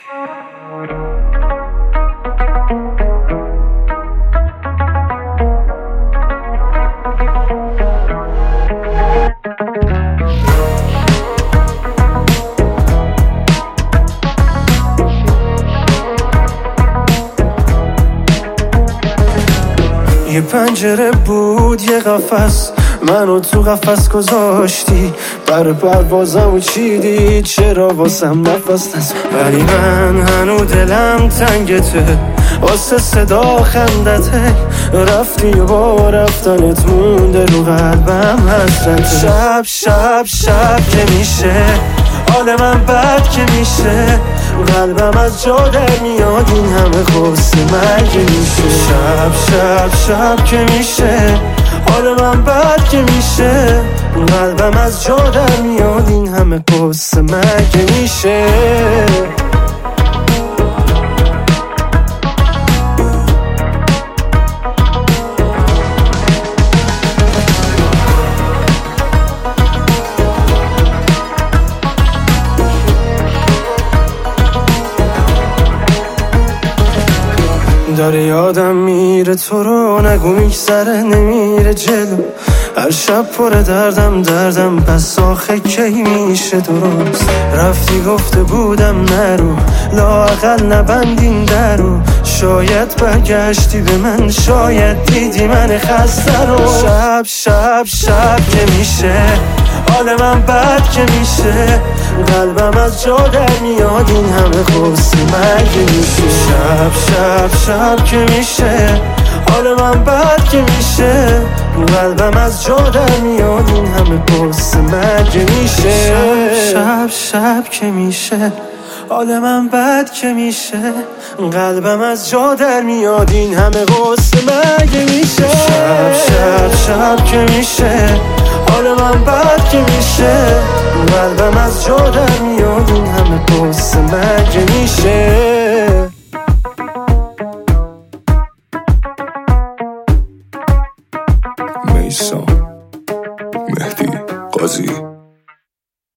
یه پنجره بود یه قفس، منو تو قفس گذاشتی، بر پروازمو چیدی، چرا واسم نفس نزد؟ ولی من هنو دلم تنگته واسه صدا خندته، رفتی و با رفتنت مونده رو قلبم حسرته. شب شب شب که میشه حال من بد که میشه، قلبم از جا در میاد، این همه قصه مرگ میشه. شب شب شب که میشه حال من بد که میشه، قلبم از جا در میاد، این همه قصه مرگ میشه. داره یادم میره تو رو، نگو میگذره نمیره جلو، هر شب پر دردم پس آخه کی میشه درست؟ رفتی گفته بودم نرو، لااقل نبندین درو، شاید برگشتی به من، شاید دیدی من خسته رو. شب شب شب که میشه حال من بد که میشه، قلبم از جا در میاد، این همه قصه مرگ میشه. شب شب شب که میشه حال من بد که میشه، قلبم از جا در میاد، این همه قصه مرگ میشه. شب شب که میشه حال من بد که میشه، قلبم از جا در میاد، این همه قصه مرگ میشه. شب شب شب که میشه حال من بد که میشه، قلبم از جا در میاد، این همه قصه مرگ میشه. میثم مهدی قاضی